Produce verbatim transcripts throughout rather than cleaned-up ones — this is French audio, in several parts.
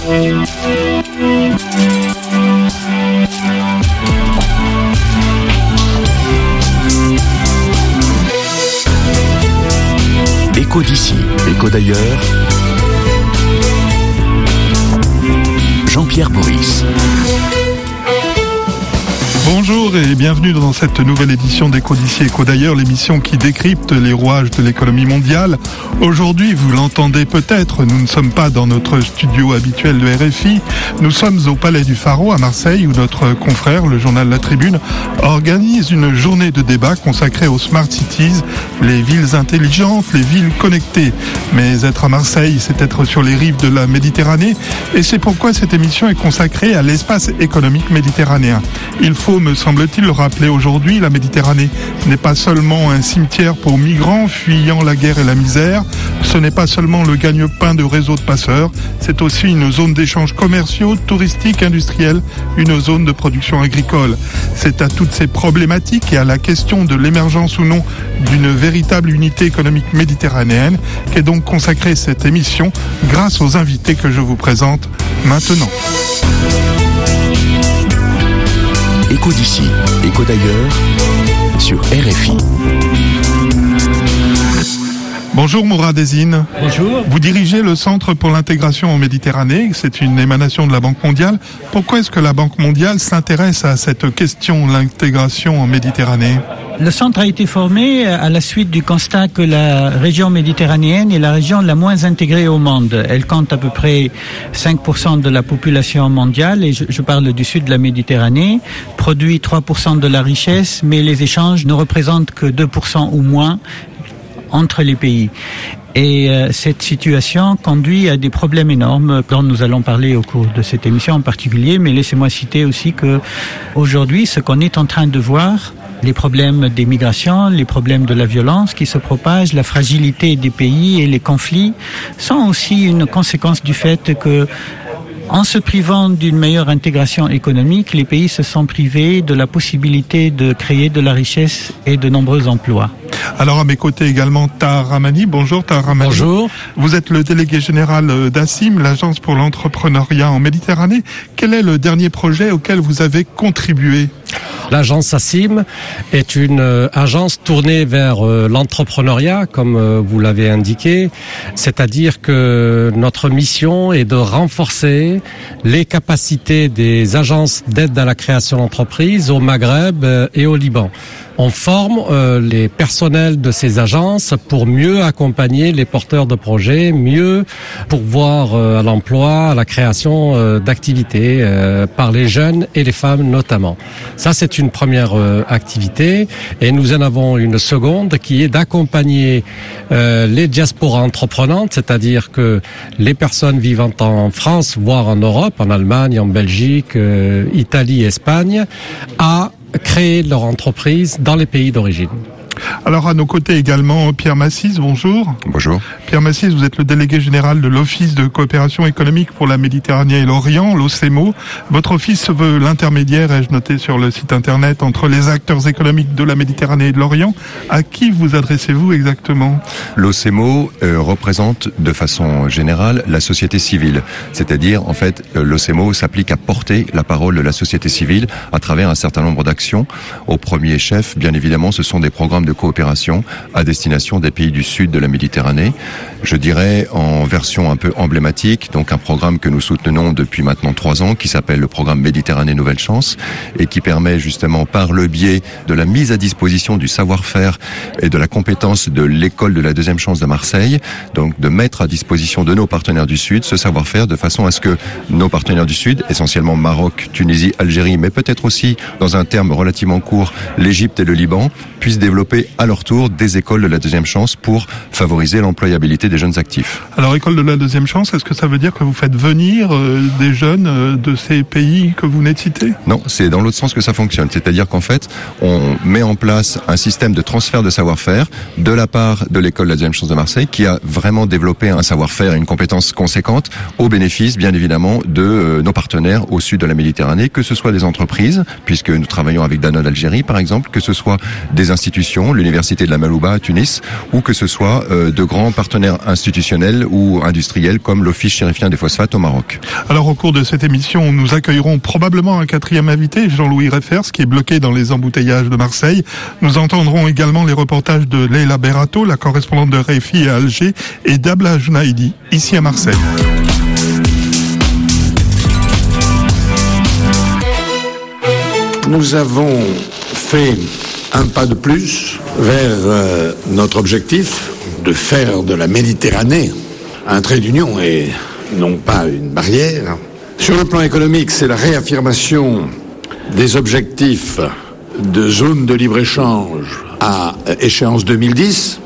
Écho d'ici, écho d'ailleurs. Jean-Pierre Boris. Bonjour et bienvenue dans cette nouvelle édition d'Écho d'ici, écho d'ailleurs, l'émission qui décrypte les rouages de l'économie mondiale. Aujourd'hui, vous l'entendez peut-être, nous ne sommes pas dans notre studio habituel de R F I, nous sommes au Palais du Pharo à Marseille où notre confrère, le journal La Tribune, organise une journée de débat consacrée aux Smart Cities, les villes intelligentes, les villes connectées. Mais être à Marseille, c'est être sur les rives de la Méditerranée et c'est pourquoi cette émission est consacrée à l'espace économique méditerranéen. Il faut, me semble-t-il, le rappeler aujourd'hui, la Méditerranée n'est pas seulement un cimetière pour migrants fuyant la guerre et la misère, ce n'est pas seulement le gagne-pain de réseaux de passeurs, c'est aussi une zone d'échanges commerciaux, touristiques, industriels, une zone de production agricole. C'est à toutes ces problématiques et à la question de l'émergence ou non d'une véritable unité économique méditerranéenne qu'est donc consacrée cette émission grâce aux invités que je vous présente maintenant. Écho d'ici, écho d'ailleurs, sur R F I. Bonjour Mourad Ezzine. Bonjour. Vous dirigez le Centre pour l'intégration en Méditerranée, c'est une émanation de la Banque mondiale. Pourquoi est-ce que la Banque mondiale s'intéresse à cette question, l'intégration en Méditerranée ? Le centre a été formé à la suite du constat que la région méditerranéenne est la région la moins intégrée au monde. Elle compte à peu près cinq pour cent de la population mondiale, et je, je parle du sud de la Méditerranée, produit trois pour cent de la richesse, mais les échanges ne représentent que deux pour cent ou moins entre les pays. Et euh, cette situation conduit à des problèmes énormes dont nous allons parler au cours de cette émission en particulier, mais laissez-moi citer aussi que aujourd'hui, ce qu'on est en train de voir, les problèmes des migrations, les problèmes de la violence qui se propagent, la fragilité des pays et les conflits sont aussi une conséquence du fait que, en se privant d'une meilleure intégration économique, les pays se sont privés de la possibilité de créer de la richesse et de nombreux emplois. Alors à mes côtés également Tahar Rahmani. Bonjour Tahar Rahmani. Bonjour. Vous êtes le délégué général d'ASIM, l'Agence pour l'entrepreneuriat en Méditerranée. Quel est le dernier projet auquel vous avez contribué ? L'agence ASIM est une euh, agence tournée vers euh, l'entrepreneuriat, comme euh, vous l'avez indiqué. C'est-à-dire que notre mission est de renforcer les capacités des agences d'aide à la création d'entreprises au Maghreb euh, et au Liban. On forme euh, les personnels de ces agences pour mieux accompagner les porteurs de projets, mieux pourvoir euh, à l'emploi, à la création euh, d'activités euh, par les jeunes et les femmes notamment. Ça, c'est une première euh, activité, et nous en avons une seconde qui est d'accompagner euh, les diasporas entreprenantes, c'est-à-dire que les personnes vivant en France, voire en Europe, en Allemagne, en Belgique, euh, Italie, Espagne, à créer leur entreprise dans les pays d'origine. Alors à nos côtés également Pierre Massis, bonjour. Bonjour. Pierre Massis, vous êtes le délégué général de l'Office de coopération économique pour la Méditerranée et l'Orient, l'O C M O. Votre office se veut l'intermédiaire, ai-je noté sur le site internet, entre les acteurs économiques de la Méditerranée et de l'Orient. À qui vous adressez-vous exactement ? L'O C M O euh, représente de façon générale la société civile. C'est-à-dire, en fait, euh, l'O C M O s'applique à porter la parole de la société civile à travers un certain nombre d'actions. Au premier chef, bien évidemment, ce sont des programmes de coopération à destination des pays du sud de la Méditerranée. Je dirais en version un peu emblématique, donc un programme que nous soutenons depuis maintenant trois ans qui s'appelle le programme Méditerranée Nouvelle Chance et qui permet justement par le biais de la mise à disposition du savoir-faire et de la compétence de l'école de la deuxième chance de Marseille, donc de mettre à disposition de nos partenaires du sud ce savoir-faire de façon à ce que nos partenaires du sud, essentiellement Maroc, Tunisie, Algérie, mais peut-être aussi dans un terme relativement court, l'Égypte et le Liban, puissent développer à leur tour des écoles de la deuxième chance pour favoriser l'employabilité des jeunes actifs. Alors, école de la deuxième chance, est-ce que ça veut dire que vous faites venir euh, des jeunes euh, de ces pays que vous venez de citer ? Non, c'est dans l'autre sens que ça fonctionne. C'est-à-dire qu'en fait, on met en place un système de transfert de savoir-faire de la part de l'école de la deuxième chance de Marseille qui a vraiment développé un savoir-faire et une compétence conséquente au bénéfice, bien évidemment, de euh, nos partenaires au sud de la Méditerranée, que ce soit des entreprises, puisque nous travaillons avec Danone Algérie, par exemple, que ce soit des institutions institutions, l'université de la Malouba à Tunis, ou que ce soit euh, de grands partenaires institutionnels ou industriels comme l'Office chérifien des phosphates au Maroc. Alors au cours de cette émission, nous accueillerons probablement un quatrième invité, Jean-Louis Reffers, qui est bloqué dans les embouteillages de Marseille. Nous entendrons également les reportages de Leila Berato, la correspondante de R F I à Alger, et d'Abla Junaidi, ici à Marseille. Nous avons fait un pas de plus vers euh, notre objectif de faire de la Méditerranée un trait d'union et non pas une barrière. Sur le plan économique, c'est la réaffirmation des objectifs de zone de libre-échange à échéance deux mille dix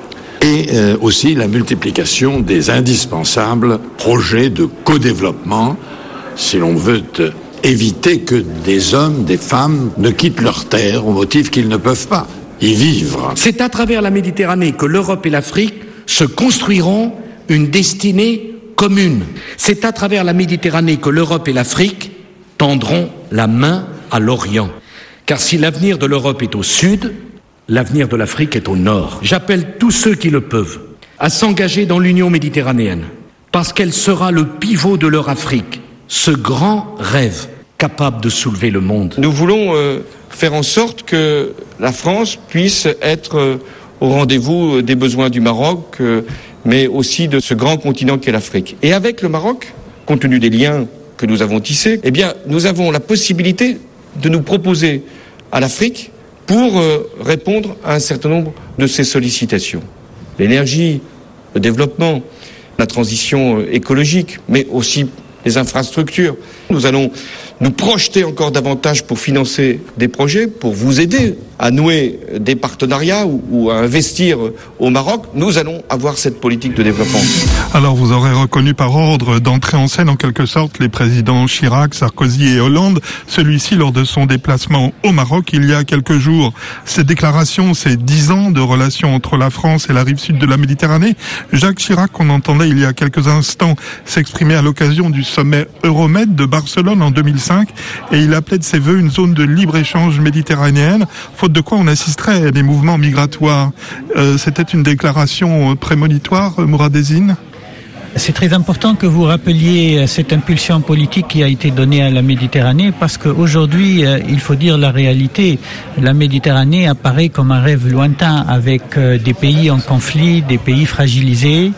et euh, aussi la multiplication des indispensables projets de co-développement si l'on veut éviter que des hommes, des femmes ne quittent leur terre au motif qu'ils ne peuvent pas y vivre. C'est à travers la Méditerranée que l'Europe et l'Afrique se construiront une destinée commune. C'est à travers la Méditerranée que l'Europe et l'Afrique tendront la main à l'Orient. Car si l'avenir de l'Europe est au sud, l'avenir de l'Afrique est au nord. J'appelle tous ceux qui le peuvent à s'engager dans l'Union méditerranéenne, parce qu'elle sera le pivot de leur Afrique, ce grand rêve capable de soulever le monde. Nous voulons euh, faire en sorte que la France puisse être euh, au rendez-vous des besoins du Maroc, euh, mais aussi de ce grand continent qu'est l'Afrique. Et avec le Maroc, compte tenu des liens que nous avons tissés, eh bien, nous avons la possibilité de nous proposer à l'Afrique pour euh, répondre à un certain nombre de ces sollicitations. L'énergie, le développement, la transition euh, écologique, mais aussi les infrastructures. Nous allons nous projeter encore davantage pour financer des projets, pour vous aider à nouer des partenariats ou, ou à investir au Maroc. Nous allons avoir cette politique de développement. Alors vous aurez reconnu par ordre d'entrer en scène en quelque sorte les présidents Chirac, Sarkozy et Hollande, celui-ci lors de son déplacement au Maroc il y a quelques jours. Cette déclaration, c'est dix ans de relations entre la France et la rive sud de la Méditerranée. Jacques Chirac, qu'on entendait il y a quelques instants s'exprimer à l'occasion du sommet Euromed de Barcelone en deux mille cinq, et il appelait de ses voeux une zone de libre-échange méditerranéenne, faute de quoi on assisterait à des mouvements migratoires. Euh, c'était une déclaration prémonitoire, Mouradezine ? C'est très important que vous rappeliez cette impulsion politique qui a été donnée à la Méditerranée, parce qu'aujourd'hui, il faut dire la réalité. La Méditerranée apparaît comme un rêve lointain, avec des pays en conflit, des pays fragilisés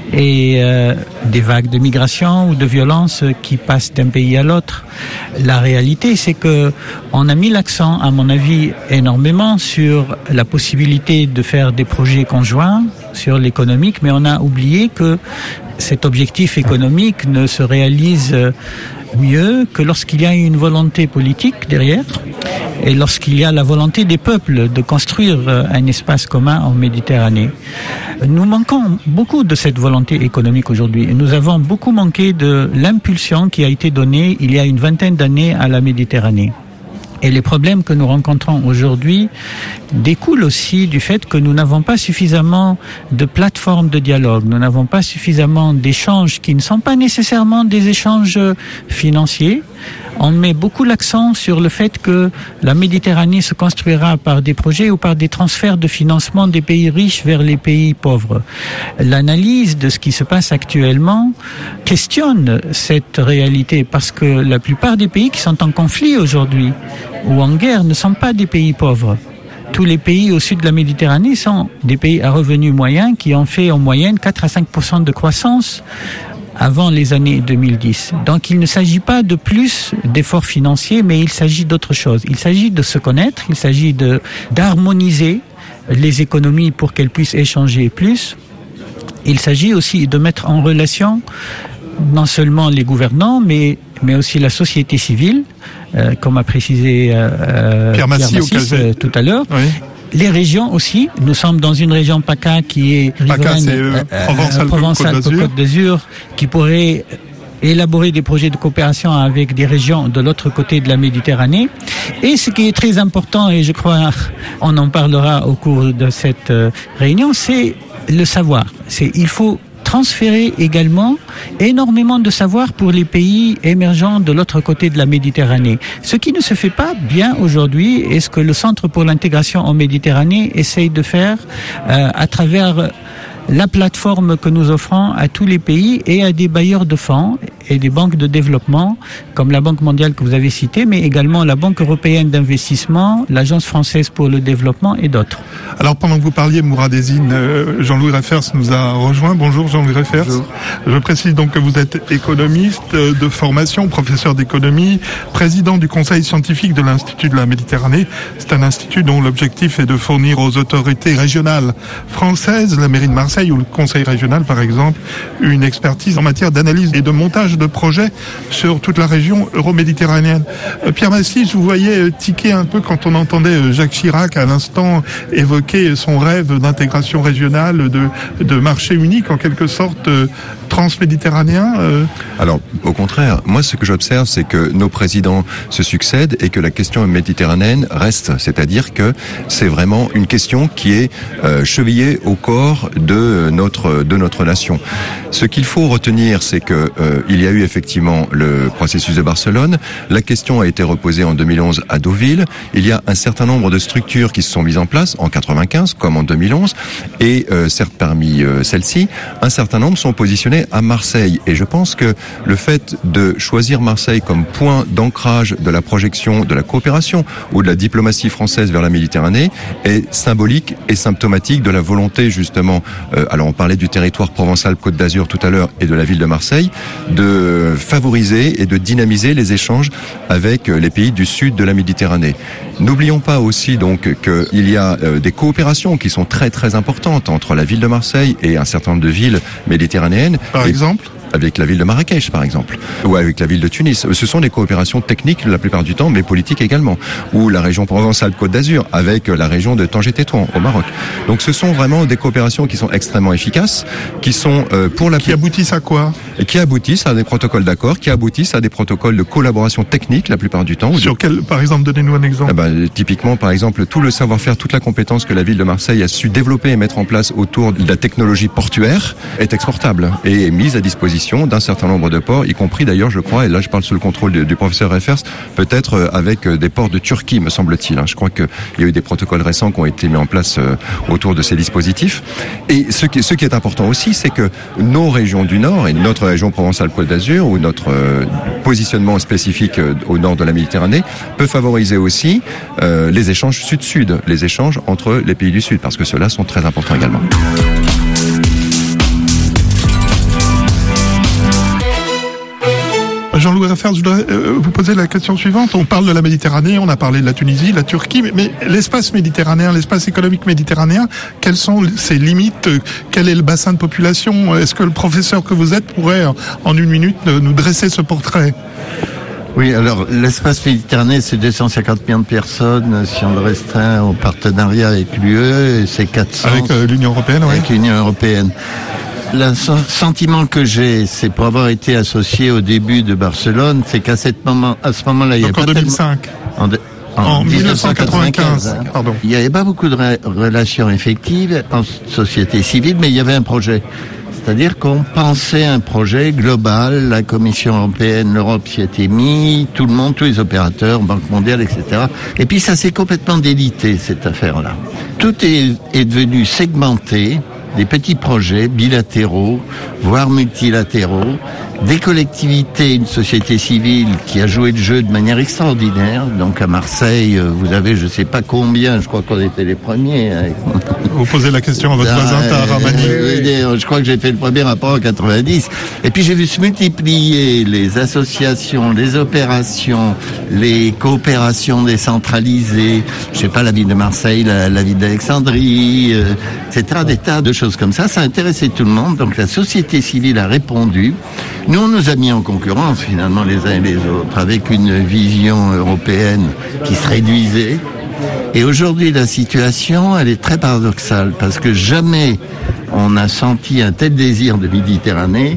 et euh, des vagues de migration ou de violence qui passent d'un pays à l'autre. La réalité, c'est que on a mis l'accent, à mon avis, énormément sur la possibilité de faire des projets conjoints, sur l'économique, mais on a oublié que cet objectif économique ne se réalise mieux que lorsqu'il y a une volonté politique derrière et lorsqu'il y a la volonté des peuples de construire un espace commun en Méditerranée. Nous manquons beaucoup de cette volonté économique aujourd'hui. Nous avons beaucoup manqué de l'impulsion qui a été donnée il y a une vingtaine d'années à la Méditerranée. Et les problèmes que nous rencontrons aujourd'hui découlent aussi du fait que nous n'avons pas suffisamment de plateformes de dialogue, nous n'avons pas suffisamment d'échanges qui ne sont pas nécessairement des échanges financiers. On met beaucoup l'accent sur le fait que la Méditerranée se construira par des projets ou par des transferts de financement des pays riches vers les pays pauvres. L'analyse de ce qui se passe actuellement questionne cette réalité, parce que la plupart des pays qui sont en conflit aujourd'hui ou en guerre ne sont pas des pays pauvres. Tous les pays au sud de la Méditerranée sont des pays à revenus moyens qui ont fait en moyenne quatre à cinq pour cent de croissance avant les années deux mille dix. Donc il ne s'agit pas de plus d'efforts financiers, mais il s'agit d'autre chose. Il s'agit de se connaître, il s'agit de d'harmoniser les économies pour qu'elles puissent échanger plus. Il s'agit aussi de mettre en relation non seulement les gouvernants, mais mais aussi la société civile, euh, comme a précisé euh, Pierre Massy, Pierre Massy euh, tout à l'heure. Oui. Les régions aussi. Nous sommes dans une région PACA qui est riveraine euh, euh, Provence-Alpes-Côte d'Azur, qui pourrait élaborer des projets de coopération avec des régions de l'autre côté de la Méditerranée. Et ce qui est très important, et je crois on en parlera au cours de cette euh, réunion, c'est le savoir. C'est il faut transférer également énormément de savoir pour les pays émergents de l'autre côté de la Méditerranée. Ce qui ne se fait pas bien aujourd'hui et ce que le Centre pour l'intégration en Méditerranée essaye de faire euh, à travers la plateforme que nous offrons à tous les pays et à des bailleurs de fonds et des banques de développement comme la Banque mondiale que vous avez citée, mais également la Banque européenne d'investissement, l'Agence française pour le développement et d'autres. Alors pendant que vous parliez, Mouradezine, euh, Jean-Louis Reffers nous a rejoint. Bonjour Jean-Louis Reffers. Bonjour. Je précise donc que vous êtes économiste de formation, professeur d'économie, président du conseil scientifique de l'Institut de la Méditerranée. C'est un institut dont l'objectif est de fournir aux autorités régionales françaises, la mairie de Marseille ou le conseil régional par exemple, une expertise en matière d'analyse et de montage de projets sur toute la région euro-méditerranéenne. Euh, Pierre Massis, je vous voyais tiquer un peu quand on entendait Jacques Chirac à l'instant évoquer son rêve d'intégration régionale, de, de marché unique en quelque sorte euh, transméditerranéen. Euh. Alors, au contraire, moi ce que j'observe, c'est que nos présidents se succèdent et que la question méditerranéenne reste. C'est-à-dire que c'est vraiment une question qui est euh, chevillée au corps de notre de notre nation. Ce qu'il faut retenir, c'est que euh, il y a eu effectivement le processus de Barcelone. La question a été reposée en deux mille onze à Deauville. Il y a un certain nombre de structures qui se sont mises en place en quatre-vingt-quinze comme en deux mille onze. Et euh, certes, parmi euh, celles-ci, un certain nombre sont positionnées à Marseille. Et je pense que le fait de choisir Marseille comme point d'ancrage de la projection, de la coopération ou de la diplomatie française vers la Méditerranée est symbolique et symptomatique de la volonté justement, euh, alors on parlait du territoire Provence-Alpes-Côte d'Azur tout à l'heure et de la ville de Marseille, de favoriser et de dynamiser les échanges avec les pays du sud de la Méditerranée. N'oublions pas aussi donc qu'il y a euh, des coopérations qui sont très très importantes entre la ville de Marseille et un certain nombre de villes méditerranéennes. Par exemple ? Avec la ville de Marrakech, par exemple, ou avec la ville de Tunis. Ce sont des coopérations techniques la plupart du temps, mais politiques également. Ou la région Provence-Alpes-Côte d'Azur, avec la région de Tanger-Tétouan, au Maroc. Donc ce sont vraiment des coopérations qui sont extrêmement efficaces, qui sont euh, pour la... Qui aboutissent à quoi ? Et qui aboutissent à des protocoles d'accord, qui aboutissent à des protocoles de collaboration technique la plupart du temps. Sur de... quel, par exemple, donnez-nous un exemple. Ah ben, typiquement, par exemple, tout le savoir-faire, toute la compétence que la ville de Marseille a su développer et mettre en place autour de la technologie portuaire est exportable et est mise à disposition d'un certain nombre de ports, y compris d'ailleurs, je crois, et là je parle sous le contrôle du, du professeur Reffers, peut-être avec des ports de Turquie, me semble-t-il. Je crois qu'il y a eu des protocoles récents qui ont été mis en place autour de ces dispositifs. Et ce qui, ce qui est important aussi, c'est que nos régions du Nord, et notre région Provence-Alpes-Côte d'Azur, ou notre positionnement spécifique au nord de la Méditerranée, peut favoriser aussi euh, les échanges sud-sud, les échanges entre les pays du Sud, parce que ceux-là sont très importants également. Jean-Louis Reffers, je voudrais vous poser la question suivante. On parle de la Méditerranée, on a parlé de la Tunisie, la Turquie, mais, mais l'espace méditerranéen, l'espace économique méditerranéen, quelles sont ses limites ? Quel est le bassin de population ? Est-ce que le professeur que vous êtes pourrait, en une minute, nous dresser ce portrait ? Oui, alors l'espace méditerranéen, c'est deux cent cinquante millions de personnes. Si on le restreint au partenariat avec l'U E, c'est quatre cents. Avec euh, l'Union européenne, oui. Avec l'Union européenne. Le sentiment que j'ai, c'est pour avoir été associé au début de Barcelone, c'est qu'à cet moment, à ce moment-là, il y a pas en deux mille cinq. En, de... en, en mille neuf cent quatre-vingt-quinze. Hein. Pardon. Il n'y avait pas beaucoup de re- relations effectives en société civile, mais il y avait un projet. C'est-à-dire qu'on pensait un projet global, la Commission européenne, l'Europe s'y était mis, tout le monde, tous les opérateurs, Banque mondiale, et cetera. Et puis ça s'est complètement délité, cette affaire-là. Tout est, est devenu segmenté, des petits projets bilatéraux, voire multilatéraux, des collectivités, une société civile qui a joué le jeu de manière extraordinaire. Donc à Marseille, vous avez je sais pas combien, je crois qu'on était les premiers. Vous posez la question à votre ah, voisin Taharamani. Oui, oui, je crois que j'ai fait le premier rapport en quatre-vingt-dix. Et puis j'ai vu se multiplier les associations, les opérations, les coopérations décentralisées. Je sais pas, la ville de Marseille, la, la ville d'Alexandrie, euh, et cetera. Des tas de choses comme ça. Ça a intéressé tout le monde. Donc la société civile a répondu. Nous, on nous a mis en concurrence, finalement, les uns et les autres, avec une vision européenne qui se réduisait. Et aujourd'hui, la situation, elle est très paradoxale, parce que jamais on a senti un tel désir de Méditerranée,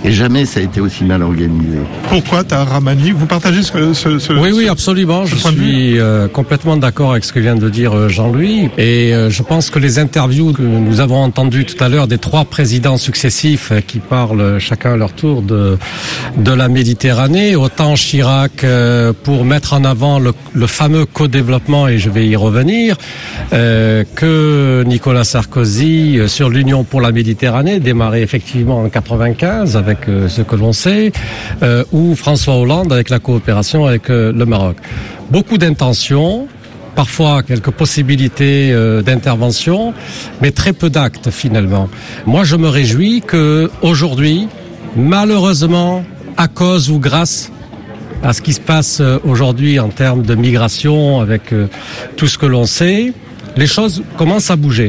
Et jamais ça a été aussi mal organisé. Pourquoi, Tahar Rahmani, vous partagez ce... ce, ce oui, oui, ce, absolument. ce je suis euh, complètement d'accord avec ce que vient de dire Jean-Louis. Et euh, je pense que les interviews que nous avons entendues tout à l'heure des trois présidents successifs qui parlent chacun à leur tour de, de la Méditerranée, autant Chirac euh, pour mettre en avant le, le fameux co-développement, et je vais y revenir, euh, que Nicolas Sarkozy euh, sur l'Union pour la Méditerranée, démarré effectivement en quatre-vingt-quinze avec euh, ce que l'on sait, euh, ou François Hollande avec la coopération avec euh, le Maroc. Beaucoup d'intentions, parfois quelques possibilités euh, d'intervention, mais très peu d'actes finalement. Moi, je me réjouis que aujourd'hui, malheureusement, à cause ou grâce à ce qui se passe aujourd'hui en termes de migration, avec euh, tout ce que l'on sait, les choses commencent à bouger.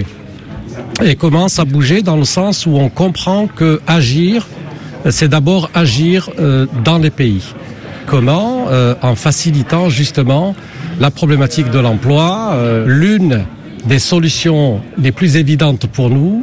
Et commencent à bouger dans le sens où on comprend que agir, c'est d'abord agir euh, dans les pays. Comment euh, en facilitant justement la problématique de l'emploi. Euh, l'une des solutions les plus évidentes pour nous,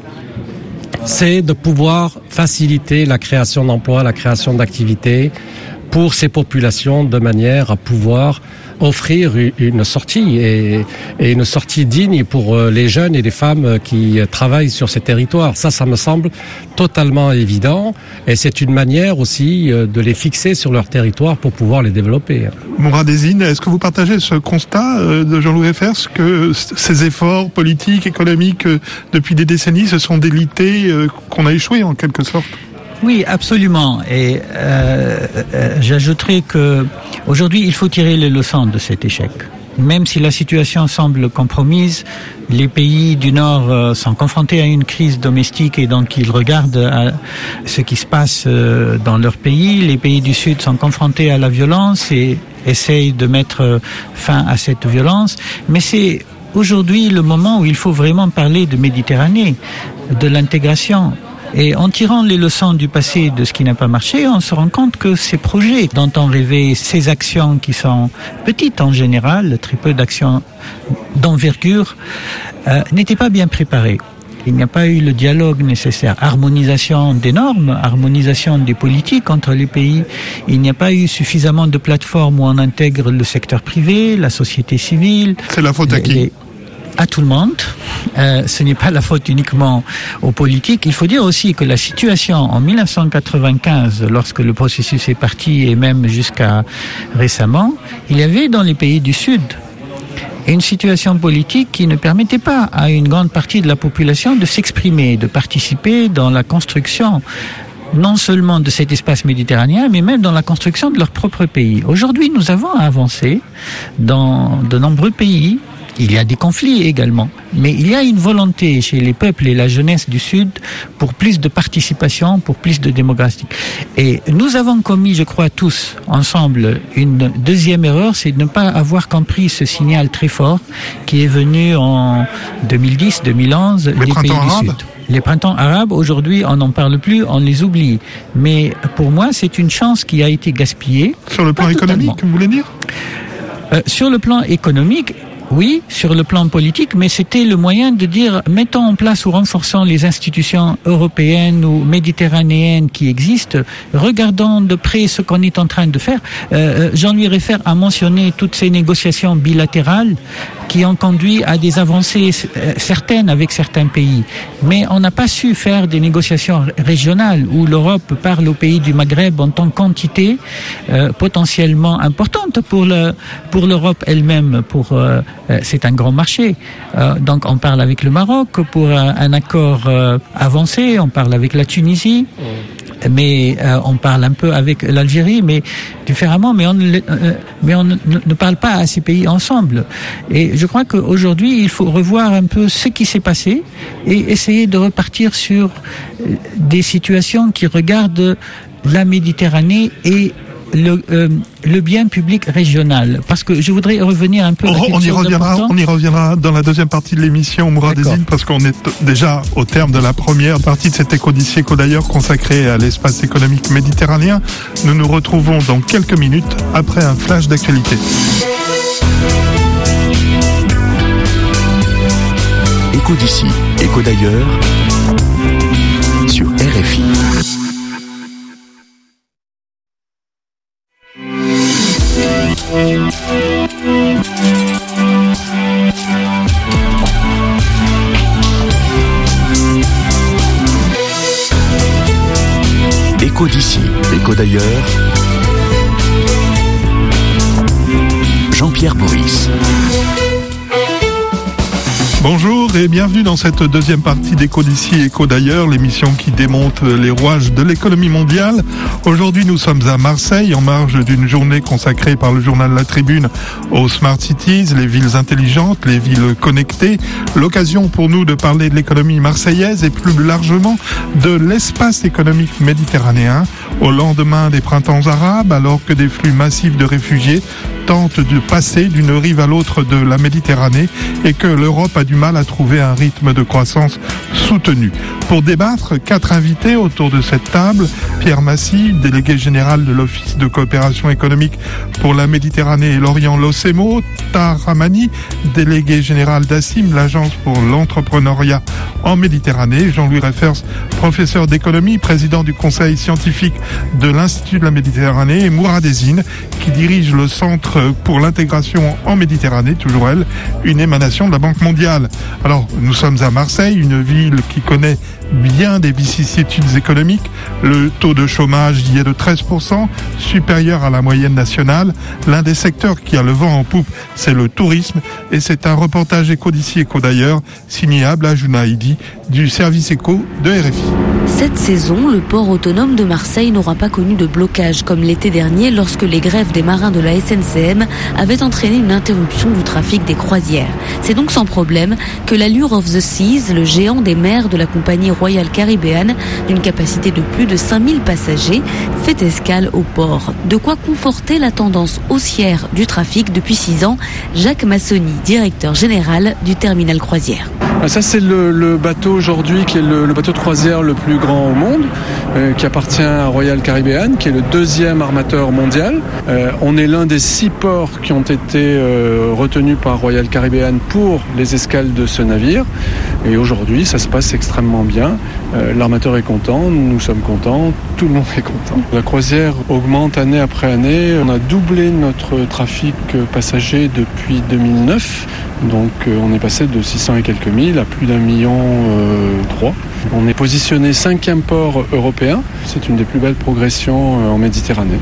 c'est de pouvoir faciliter la création d'emplois, la création d'activités pour ces populations de manière à pouvoir offrir une sortie et, et une sortie digne pour les jeunes et les femmes qui travaillent sur ces territoires. Ça, ça me semble totalement évident et c'est une manière aussi de les fixer sur leur territoire pour pouvoir les développer. Mourad Ezzine, est-ce que vous partagez ce constat de Jean-Louis Effers que ces efforts politiques, économiques depuis des décennies se sont délités, qu'on a échoué en quelque sorte ? Oui, absolument. Et euh, euh, j'ajouterai que aujourd'hui, il faut tirer les leçons de cet échec. Même si la situation semble compromise, les pays du Nord euh, sont confrontés à une crise domestique et donc ils regardent à ce qui se passe euh, dans leur pays. Les pays du Sud sont confrontés à la violence et essayent de mettre fin à cette violence. Mais c'est aujourd'hui le moment où il faut vraiment parler de Méditerranée, de l'intégration. Et en tirant les leçons du passé de ce qui n'a pas marché, on se rend compte que ces projets dont on rêvait, ces actions qui sont petites en général, très peu d'actions d'envergure, euh, n'étaient pas bien préparées. Il n'y a pas eu le dialogue nécessaire, harmonisation des normes, harmonisation des politiques entre les pays. Il n'y a pas eu suffisamment de plateformes où on intègre le secteur privé, la société civile. C'est la faute à qui ? les, À tout le monde. Euh, ce n'est pas la faute uniquement aux politiques. Il faut dire aussi que la situation en mille neuf cent quatre-vingt-quinze, lorsque le processus est parti et même jusqu'à récemment, il y avait dans les pays du Sud une situation politique qui ne permettait pas à une grande partie de la population de s'exprimer, de participer dans la construction non seulement de cet espace méditerranéen, mais même dans la construction de leur propre pays. Aujourd'hui, nous avons avancé dans de nombreux pays. Il y a des conflits également, mais il y a une volonté chez les peuples et la jeunesse du Sud pour plus de participation, pour plus de démocratie. Et nous avons commis, je crois tous, ensemble, une deuxième erreur, c'est de ne pas avoir compris ce signal très fort qui est venu en deux mille dix, deux mille onze des pays du Sud. Les printemps arabes, aujourd'hui, on n'en parle plus, on les oublie. Mais pour moi, c'est une chance qui a été gaspillée. Sur le plan économique, vous voulez dire ? euh, Sur le plan économique, oui, sur le plan politique, mais c'était le moyen de dire mettons en place ou renforçons les institutions européennes ou méditerranéennes qui existent, regardons de près ce qu'on est en train de faire. Euh, Jean-Louis Effers a mentionné toutes ces négociations bilatérales qui ont conduit à des avancées certaines avec certains pays. Mais on n'a pas su faire des négociations régionales où l'Europe parle aux pays du Maghreb en tant que quantité euh, potentiellement importante pour le, pour l'Europe elle-même, pour euh, c'est un grand marché. Euh, donc on parle avec le Maroc pour un, un accord euh, avancé, on parle avec la Tunisie, mmh. mais euh, on parle un peu avec l'Algérie, mais différemment, mais on, euh, mais on ne, ne parle pas à ces pays ensemble. Et je crois qu'aujourd'hui, il faut revoir un peu ce qui s'est passé et essayer de repartir sur des situations qui regardent la Méditerranée et Le, euh, le bien public régional, parce que je voudrais revenir un peu. Oh, à on y reviendra. On y reviendra dans la deuxième partie de l'émission, Mourad Ezzine, parce qu'on est déjà au terme de la première partie de cet Éco-d'ici Éco-d'ailleurs consacré à l'espace économique méditerranéen. Nous nous retrouvons dans quelques minutes après un flash d'actualité. Éco-d'ici, Éco-d'ailleurs sur R F I. Éco d'ailleurs, Jean-Pierre Bourris. Bonjour et bienvenue dans cette deuxième partie d'Éco d'ici, Éco d'ailleurs, l'émission qui démonte les rouages de l'économie mondiale. Aujourd'hui, nous sommes à Marseille en marge d'une journée consacrée par le journal La Tribune aux Smart Cities, les villes intelligentes, les villes connectées. L'occasion pour nous de parler de l'économie marseillaise et plus largement de l'espace économique méditerranéen au lendemain des printemps arabes, alors que des flux massifs de réfugiés tentent de passer d'une rive à l'autre de la Méditerranée et que l'Europe a du mal à trouver un rythme de croissance soutenu. Pour débattre, quatre invités autour de cette table. Pierre Massy, délégué général de l'Office de coopération économique pour la Méditerranée et l'Orient, l'OCEMO. Tahar Rahmani, délégué général d'ASIM, l'Agence pour l'entrepreneuriat en Méditerranée. Jean-Louis Reffers, professeur d'économie, président du conseil scientifique de l'Institut de la Méditerranée. Et Mourad Ezzine, qui dirige le Centre pour l'intégration en Méditerranée, toujours elle, une émanation de la Banque mondiale. Alors, nous sommes à Marseille, une ville qui connaît bien des vicissitudes économiques. Le taux de chômage y est de treize pour cent, supérieur à la moyenne nationale. L'un des secteurs qui a le vent en poupe, c'est le tourisme. Et c'est un reportage Éco d'ici, Éco d'ailleurs, signé Abla Jounaïdi du service Éco de R F I. Cette saison, le port autonome de Marseille n'aura pas connu de blocage comme l'été dernier lorsque les grèves des marins de la S N C M avaient entraîné une interruption du trafic des croisières. C'est donc sans problème que l'Allure of the Seas, le géant des mers de la compagnie Royal Caribbean, d'une capacité de plus de cinq mille passagers, fait escale au port. De quoi conforter la tendance haussière du trafic depuis six ans. Jacques Massoni, directeur général du terminal croisière. Ça, c'est le, le bateau aujourd'hui qui est le, le bateau de croisière le plus grand au monde, euh, qui appartient à Royal Caribbean, qui est le deuxième armateur mondial. Euh, on est l'un des six ports qui ont été euh, retenus par Royal Caribbean pour les escales de ce navire. Et aujourd'hui, ça se passe extrêmement bien. Euh, l'armateur est content, nous sommes contents, tout le monde est content. La croisière augmente année après année. On a doublé notre trafic passager depuis deux mille neuf. Donc euh, on est passé de six cents et quelques mille à plus d'un million euh, trois. On est positionné cinquième port européen. C'est une des plus belles progressions euh, en Méditerranée.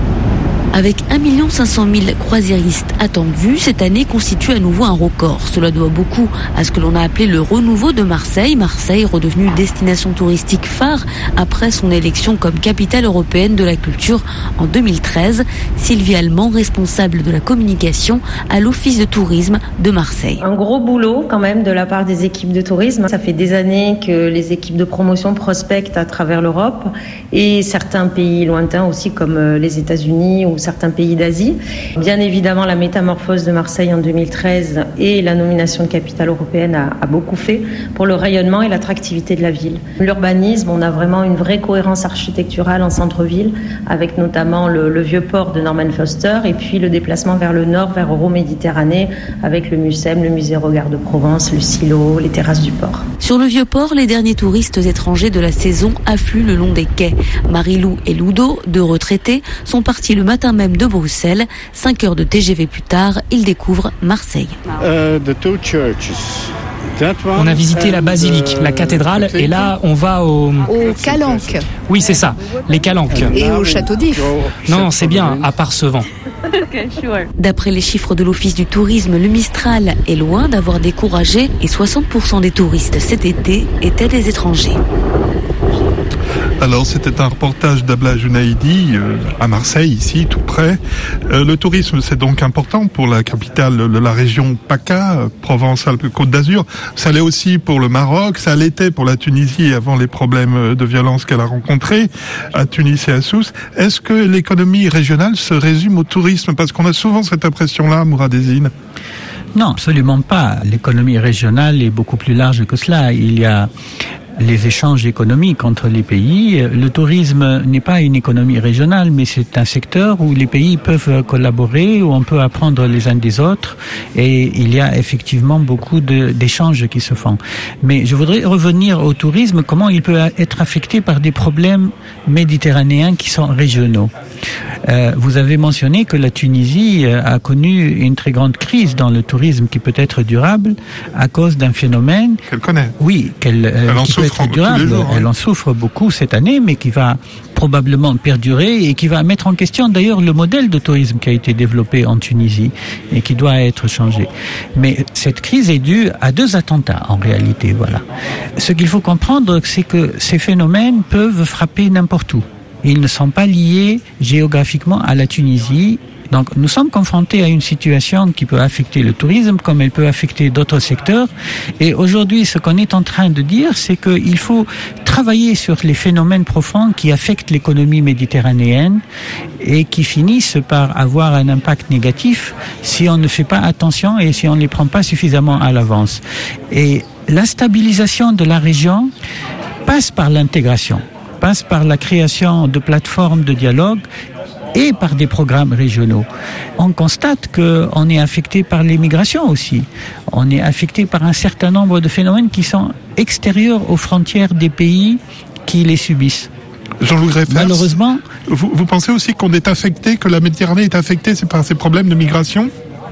Avec un million cinq cent mille croisiéristes attendus, cette année constitue à nouveau un record. Cela doit beaucoup à ce que l'on a appelé le renouveau de Marseille. Marseille redevenue destination touristique phare après son élection comme capitale européenne de la culture en deux mille treize. Sylvie Allemand, responsable de la communication à l'Office de tourisme de Marseille. Un gros boulot quand même de la part des équipes de tourisme. Ça fait des années que les équipes de promotion prospectent à travers l'Europe et certains pays lointains aussi comme les États-Unis ou certains pays d'Asie. Bien évidemment, la métamorphose de Marseille en deux mille treize et la nomination de capitale européenne a, a beaucoup fait pour le rayonnement et l'attractivité de la ville. L'urbanisme, on a vraiment une vraie cohérence architecturale en centre-ville, avec notamment le, le vieux port de Norman Foster et puis le déplacement vers le nord, vers Euroméditerranée, avec le Mucem, le musée Regard de Provence, le silo, les terrasses du port. Sur le vieux port, les derniers touristes étrangers de la saison affluent le long des quais. Marie-Lou et Ludo, deux retraités, sont partis le matin même de Bruxelles. Cinq heures de T G V plus tard, ils découvrent Marseille. Uh, on a visité la basilique, la cathédrale, et là on va au... Aux Calanques. Oui, c'est ça, les Calanques. Et au château d'If. Non, c'est bien, à Parcevant. D'après les chiffres de l'Office du tourisme, le Mistral est loin d'avoir découragé et soixante pour cent des touristes cet été étaient des étrangers. Alors, c'était un reportage d'Abla Jounaïdi euh, à Marseille, ici, tout près. Euh, le tourisme, c'est donc important pour la capitale de la région PACA, euh, Provence-Alpes-Côte d'Azur. Ça l'est aussi pour le Maroc, ça l'était pour la Tunisie avant les problèmes de violence qu'elle a rencontrés à Tunis et à Sousse. Est-ce que l'économie régionale se résume au tourisme? Parce qu'on a souvent cette impression-là, Mourad Ezzine. Non, absolument pas. L'économie régionale est beaucoup plus large que cela. Il y a les échanges économiques entre les pays. Le tourisme n'est pas une économie régionale, mais c'est un secteur où les pays peuvent collaborer, où on peut apprendre les uns des autres, et il y a effectivement beaucoup de, d'échanges qui se font. Mais je voudrais revenir au tourisme, comment il peut être affecté par des problèmes méditerranéens qui sont régionaux. Euh, vous avez mentionné que la Tunisie a connu une très grande crise dans le tourisme qui peut être durable à cause d'un phénomène qu'elle connaît. Oui, qu'elle euh, Elle en qui peut souffre être durable. tous les jours, hein. Elle en souffre beaucoup cette année, mais qui va probablement perdurer et qui va mettre en question d'ailleurs le modèle de tourisme qui a été développé en Tunisie et qui doit être changé. Mais cette crise est due à deux attentats en réalité, voilà. Ce qu'il faut comprendre, c'est que ces phénomènes peuvent frapper n'importe où. Ils ne sont pas liés géographiquement à la Tunisie. Donc nous sommes confrontés à une situation qui peut affecter le tourisme comme elle peut affecter d'autres secteurs. Et aujourd'hui, ce qu'on est en train de dire, c'est qu'il faut travailler sur les phénomènes profonds qui affectent l'économie méditerranéenne et qui finissent par avoir un impact négatif si on ne fait pas attention et si on ne les prend pas suffisamment à l'avance. Et la stabilisation de la région passe par l'intégration, passe par la création de plateformes de dialogue et par des programmes régionaux. On constate qu'on est affecté par l'immigration aussi. On est affecté par un certain nombre de phénomènes qui sont extérieurs aux frontières des pays qui les subissent. Jean-Louis Greffers, malheureusement, vous, vous pensez aussi qu'on est affecté, que la Méditerranée est affectée par ces problèmes de migration ?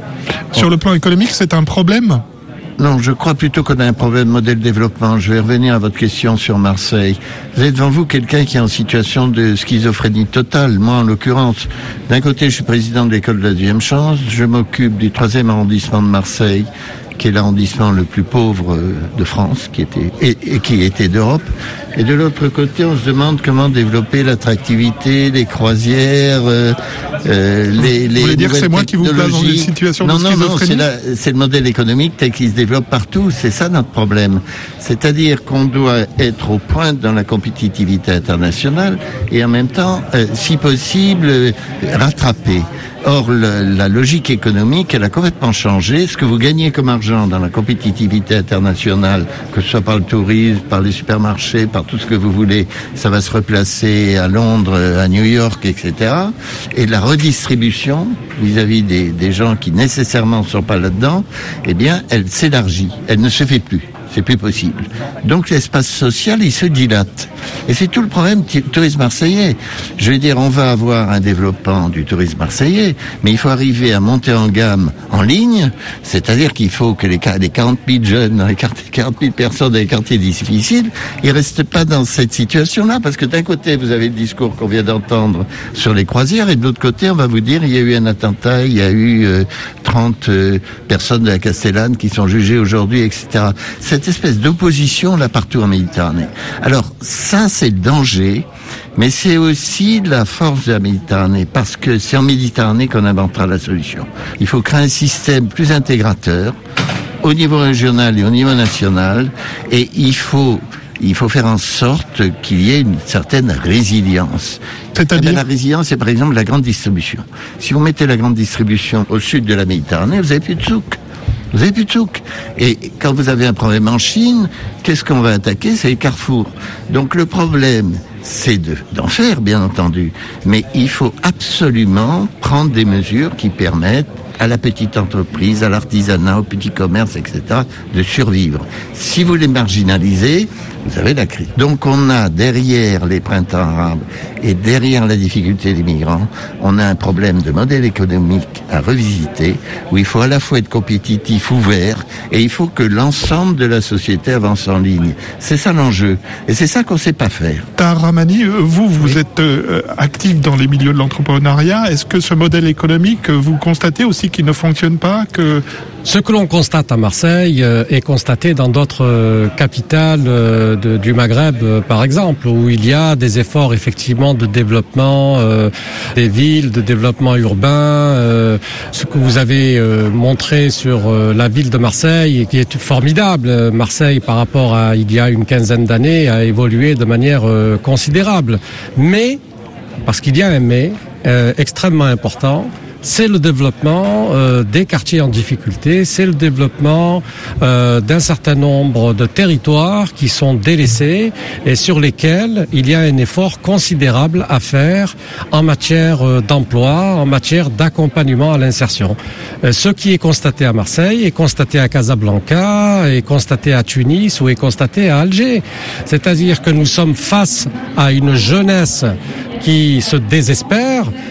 Sur le plan économique, c'est un problème ? Non, je crois plutôt qu'on a un problème de modèle de développement. Je vais revenir à votre question sur Marseille. Vous avez devant vous quelqu'un qui est en situation de schizophrénie totale. Moi, en l'occurrence, d'un côté, je suis président de l'école de la deuxième chance. Je m'occupe du troisième arrondissement de Marseille, qui est l'arrondissement le plus pauvre de France, qui était et, et qui était d'Europe. Et de l'autre côté, on se demande comment développer l'attractivité, les croisières, euh, euh, les, les Vous voulez dire que c'est moi qui vous place dans une situation non, de non, schizophrénie ? Non, c'est, la, c'est le modèle économique tel qu'il se développe partout. C'est ça notre problème. C'est-à-dire qu'on doit être au point dans la compétitivité internationale et en même temps, euh, si possible, euh, rattraper. Or, le, la logique économique, elle a complètement changé. Ce que vous gagnez comme argent dans la compétitivité internationale, que ce soit par le tourisme, par les supermarchés, par tout ce que vous voulez, ça va se replacer à Londres, à New York, et cetera. Et la redistribution vis-à-vis des, des gens qui nécessairement ne sont pas là-dedans, eh bien, elle s'élargit. Elle ne se fait plus. C'est plus possible. Donc l'espace social, il se dilate. Et c'est tout le problème du tourisme marseillais. Je veux dire, on va avoir un développement du tourisme marseillais, mais il faut arriver à monter en gamme en ligne, c'est-à-dire qu'il faut que les, les quarante mille jeunes, les quarante mille personnes dans les quartiers difficiles, ils restent pas dans cette situation-là, parce que d'un côté, vous avez le discours qu'on vient d'entendre sur les croisières, et de l'autre côté, on va vous dire, il y a eu un attentat, il y a eu euh, trente euh, personnes de la Castellane qui sont jugées aujourd'hui, et cetera. Cette espèce d'opposition là partout en Méditerranée. Alors ça c'est le danger, mais c'est aussi la force de la Méditerranée, parce que c'est en Méditerranée qu'on inventera la solution. Il faut créer un système plus intégrateur au niveau régional et au niveau national, et il faut il faut faire en sorte qu'il y ait une certaine résilience. C'est-à-dire ? Eh bien, la résilience, c'est par exemple la grande distribution. Si vous mettez la grande distribution au sud de la Méditerranée, vous n'avez plus de souk. Vous avez plus de souk. Et quand vous avez un problème en Chine, qu'est-ce qu'on va attaquer ? C'est les carrefours. Donc le problème, c'est de, d'en faire, bien entendu. Mais il faut absolument prendre des mesures qui permettent à la petite entreprise, à l'artisanat, au petit commerce, et cetera, de survivre. Si vous les marginalisez, vous avez la crise. Donc on a derrière les printemps arabes et derrière la difficulté des migrants, on a un problème de modèle économique à revisiter, où il faut à la fois être compétitif, ouvert, et il faut que l'ensemble de la société avance en ligne. C'est ça l'enjeu. Et c'est ça qu'on ne sait pas faire. Tahar Rahmani, vous, vous oui. êtes euh, actif dans les milieux de l'entrepreneuriat. Est-ce que ce modèle économique, vous constatez aussi qu'il ne fonctionne pas, que... Ce que l'on constate à Marseille euh, est constaté dans d'autres euh, capitales euh, de, du Maghreb, euh, par exemple, où il y a des efforts effectivement de développement euh, des villes, de développement urbain. Euh, ce que vous avez euh, montré sur euh, la ville de Marseille, qui est formidable. Marseille, par rapport à il y a une quinzaine d'années, a évolué de manière euh, considérable. Mais, parce qu'il y a un mais euh, extrêmement important, c'est le développement euh, des quartiers en difficulté, c'est le développement euh, d'un certain nombre de territoires qui sont délaissés et sur lesquels il y a un effort considérable à faire en matière euh, d'emploi, en matière d'accompagnement à l'insertion. Euh, ce qui est constaté à Marseille est constaté à Casablanca, est constaté à Tunis ou est constaté à Alger. C'est-à-dire que nous sommes face à une jeunesse qui se désespère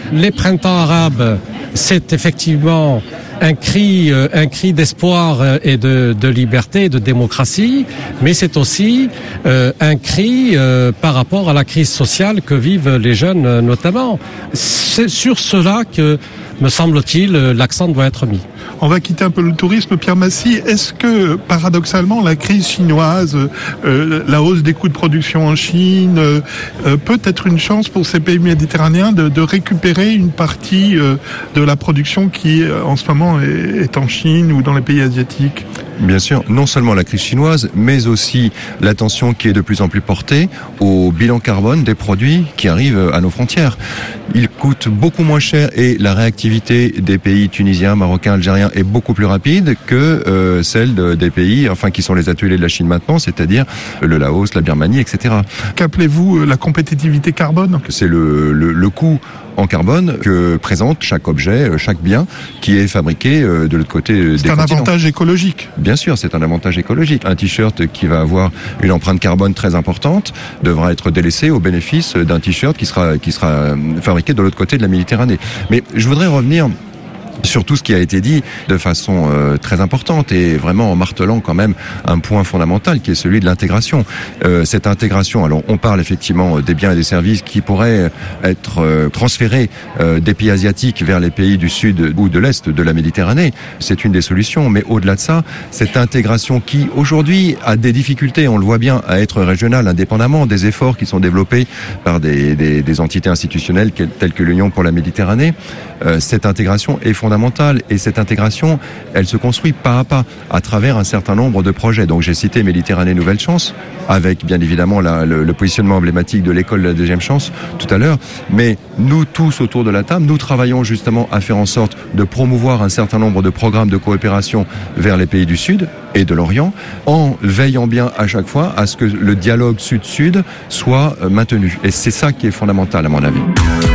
Les printemps arabes, c'est effectivement un cri, un cri d'espoir et de, de liberté, de démocratie, mais c'est aussi euh, un cri euh, par rapport à la crise sociale que vivent les jeunes notamment. C'est sur cela que, me semble-t-il, l'accent doit être mis. On va quitter un peu le tourisme. Pierre Massy, est-ce que, paradoxalement, la crise chinoise, euh, la hausse des coûts de production en Chine, euh, peut être une chance pour ces pays méditerranéens de, de récupérer une partie euh, de la production qui, en ce moment, est, est en Chine ou dans les pays asiatiques ? Bien sûr, non seulement la crise chinoise, mais aussi l'attention qui est de plus en plus portée au bilan carbone des produits qui arrivent à nos frontières. Ils coûtent beaucoup moins cher et la réactivité des pays tunisiens, marocains, algériens est beaucoup plus rapide que euh, celle de, des pays, enfin qui sont les ateliers de la Chine maintenant, c'est-à-dire le Laos, la Birmanie, et cetera. Qu'appelez-vous la compétitivité carbone ? C'est le, le, le coût en carbone que présente chaque objet, chaque bien qui est fabriqué de l'autre côté des continents. C'est un avantage écologique. Bien sûr, c'est un avantage écologique. Un t-shirt qui va avoir une empreinte carbone très importante devra être délaissé au bénéfice d'un t-shirt qui sera, qui sera fabriqué de l'autre côté de la Méditerranée. Mais je voudrais revenir sur tout ce qui a été dit de façon euh, très importante et vraiment en martelant quand même un point fondamental qui est celui de l'intégration. Euh, cette intégration, alors on parle effectivement des biens et des services qui pourraient être euh, transférés euh, des pays asiatiques vers les pays du sud ou de l'est de la Méditerranée. C'est une des solutions, mais au-delà de ça, cette intégration qui aujourd'hui a des difficultés, on le voit bien, à être régionale indépendamment des efforts qui sont développés par des, des, des entités institutionnelles telles que l'Union pour la Méditerranée, euh, cette intégration est fondamentale. Et cette intégration, elle se construit pas à pas à travers un certain nombre de projets. Donc j'ai cité Méditerranée Nouvelle Chance, avec bien évidemment la, le, le positionnement emblématique de l'école de la deuxième chance tout à l'heure. Mais nous tous autour de la table, nous travaillons justement à faire en sorte de promouvoir un certain nombre de programmes de coopération vers les pays du Sud et de l'Orient, en veillant bien à chaque fois à ce que le dialogue Sud-Sud soit maintenu. Et c'est ça qui est fondamental à mon avis.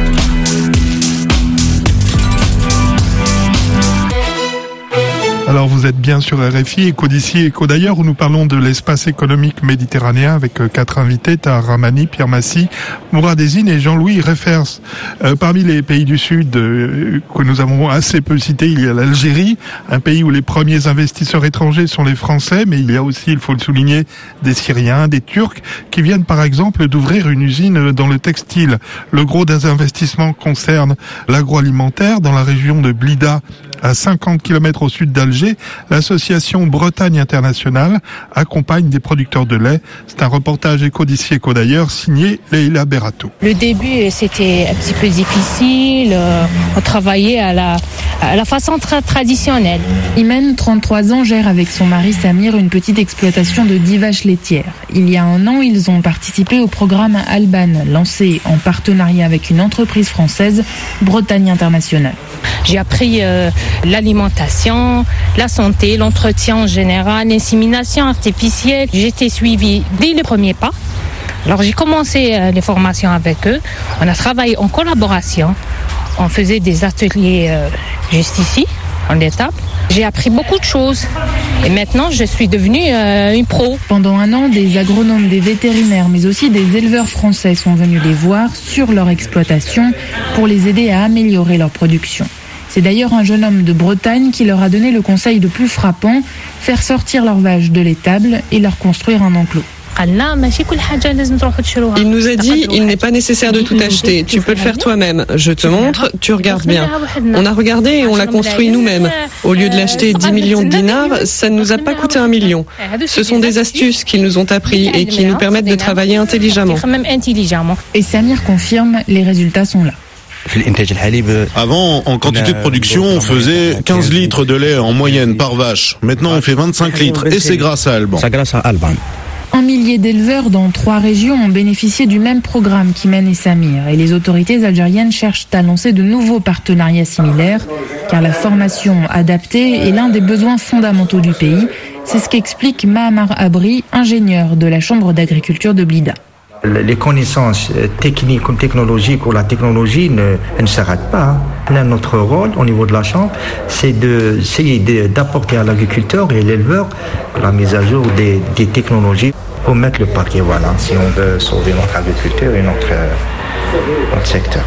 Alors vous êtes bien sur R F I, Éco d'ici, Éco d'ailleurs, où nous parlons de l'espace économique méditerranéen avec quatre invités, Tahar Rahmani, Pierre Massy, Mourad Ezzine et Jean-Louis Refers. Euh, parmi les pays du Sud euh, que nous avons assez peu cités, il y a l'Algérie, un pays où les premiers investisseurs étrangers sont les Français, mais il y a aussi, il faut le souligner, des Syriens, des Turcs, qui viennent par exemple d'ouvrir une usine dans le textile. Le gros des investissements concerne l'agroalimentaire dans la région de Blida, à cinquante kilomètres au sud d'Alger. L'association Bretagne Internationale accompagne des producteurs de lait. C'est un reportage Éco d'ici, Éco d'ailleurs, signé Leïla Berato. Le début, c'était un petit peu difficile. On travaillait à la, à la façon tra- traditionnelle. Imen, trente-trois ans, gère avec son mari Samir une petite exploitation de dix vaches laitières. Il y a un an, ils ont participé au programme Alban, lancé en partenariat avec une entreprise française, Bretagne Internationale. J'ai appris euh, l'alimentation, la santé, l'entretien en général, l'insémination artificielle. J'ai été suivie dès le premier pas. Alors j'ai commencé euh, les formations avec eux. On a travaillé en collaboration. On faisait des ateliers euh, juste ici, en l'étape. J'ai appris beaucoup de choses. Et maintenant, je suis devenue euh, une pro. Pendant un an, des agronomes, des vétérinaires, mais aussi des éleveurs français sont venus les voir sur leur exploitation pour les aider à améliorer leur production. C'est d'ailleurs un jeune homme de Bretagne qui leur a donné le conseil le plus frappant, faire sortir leurs vaches de l'étable et leur construire un enclos. Il nous a dit, il n'est pas nécessaire de tout acheter, tu peux le faire toi-même. Je te montre, tu regardes bien. On a regardé et on l'a construit nous-mêmes. Au lieu de l'acheter dix millions de dinars, ça ne nous a pas coûté un million. Ce sont des astuces qu'ils nous ont appris et qui nous permettent de travailler intelligemment. Et Samir confirme, les résultats sont là. Avant, en quantité de production, on faisait quinze litres de lait en moyenne par vache. Maintenant, on fait vingt-cinq litres et c'est grâce à Alban. Un millier d'éleveurs dans trois régions ont bénéficié du même programme qu'Imen et Samir. Et les autorités algériennes cherchent à lancer de nouveaux partenariats similaires, car la formation adaptée est l'un des besoins fondamentaux du pays. C'est ce qu'explique Mahamar Abri, ingénieur de la Chambre d'agriculture de Blida. Les connaissances techniques ou technologiques ou la technologie ne, ne s'arrêtent pas. Là, notre rôle au niveau de la Chambre, c'est d'essayer de, d'apporter à l'agriculteur et l'éleveur la mise à jour des, des technologies pour mettre le paquet, voilà, si on veut sauver notre agriculture et notre, notre secteur.